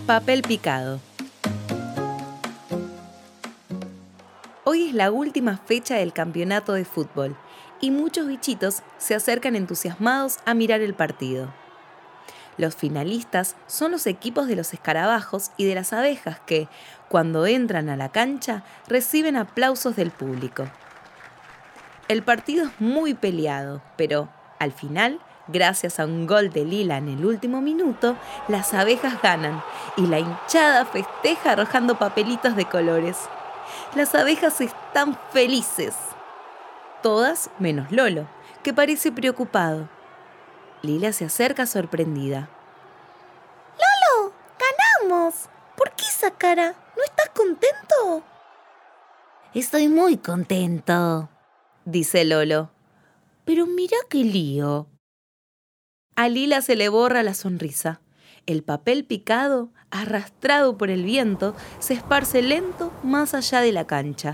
Papel picado. Hoy es la última fecha del campeonato de fútbol y muchos bichitos se acercan entusiasmados a mirar el partido. Los finalistas son los equipos de los escarabajos y de las abejas que, cuando entran a la cancha, reciben aplausos del público. El partido es muy peleado, pero al final, gracias a un gol de Lila en el último minuto, las abejas ganan y la hinchada festeja arrojando papelitos de colores. Las abejas están felices. Todas menos Lolo, que parece preocupado. Lila se acerca sorprendida. ¡Lolo! ¡Ganamos! ¿Por qué esa cara? ¿No estás contento? Estoy muy contento, dice Lolo. Pero mira qué lío. A Lila se le borra la sonrisa. El papel picado, arrastrado por el viento, se esparce lento más allá de la cancha.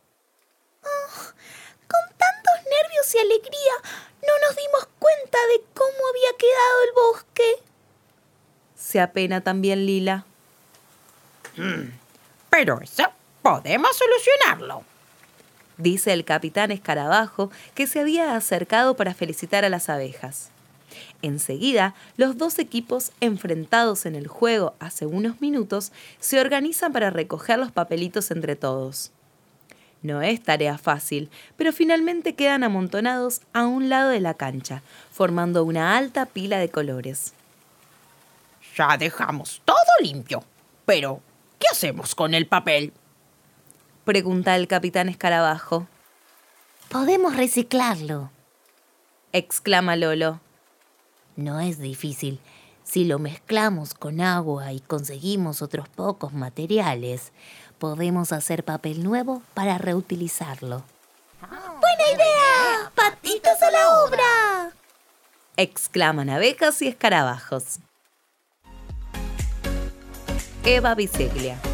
Con tantos nervios y alegría, no nos dimos cuenta de cómo había quedado el bosque. Se apena también Lila. Pero eso podemos solucionarlo, dice el capitán Escarabajo, que se había acercado para felicitar a las abejas. Enseguida, los dos equipos enfrentados en el juego hace unos minutos se organizan para recoger los papelitos entre todos. No es tarea fácil, pero finalmente quedan amontonados a un lado de la cancha, formando una alta pila de colores. Ya dejamos todo limpio, pero ¿qué hacemos con el papel?, pregunta el capitán Escarabajo. Podemos reciclarlo, exclama Lolo. No es difícil. Si lo mezclamos con agua y conseguimos otros pocos materiales, podemos hacer papel nuevo para reutilizarlo. ¡Buena idea! ¡Patitas a la obra!, exclaman abejas y escarabajos. Eva Biseglia.